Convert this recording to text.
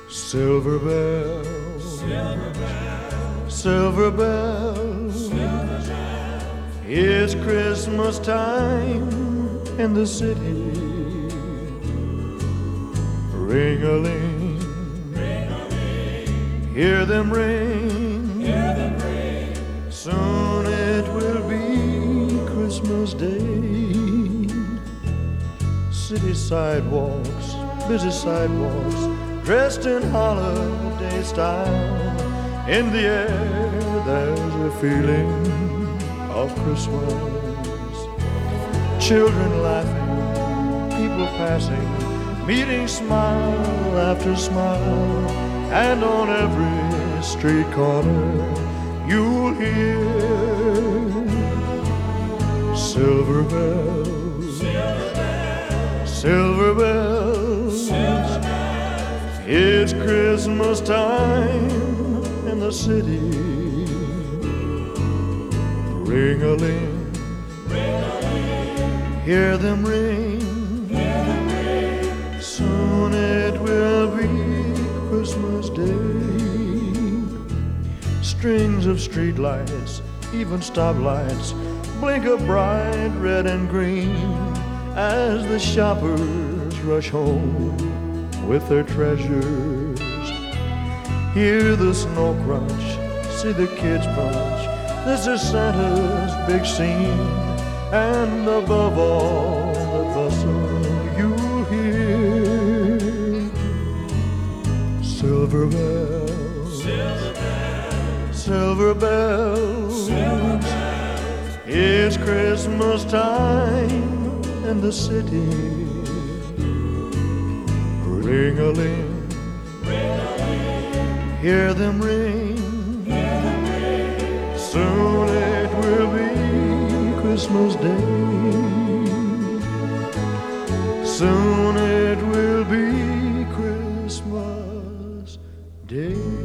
Silver bells, silver bells, it's Christmas time in the city. Ring-a-ling, hear them ring, soon it will be Christmas Day. City sidewalks, busy sidewalks, dressed in holiday style. In the air there's a feeling of Christmas. Children laughing, people passing, meeting smile after smile. And on every street corner you'll hear silver bells, silver bells. It's Christmas time in the city. Ring-a-ling, hear them ring, soon it will be Christmas Day. Strings of streetlights, even stoplights, blink a bright red and green as the shoppers rush home with their treasures. Hear the snow crunch, see the kids punch. This is Santa's big scene, and above all the bustle you'll hear silver bells, silver bells. It's Christmas time in the city. Ring-a-ling, hear them ring, soon it will be Christmas Day. Soon it will be Christmas Day.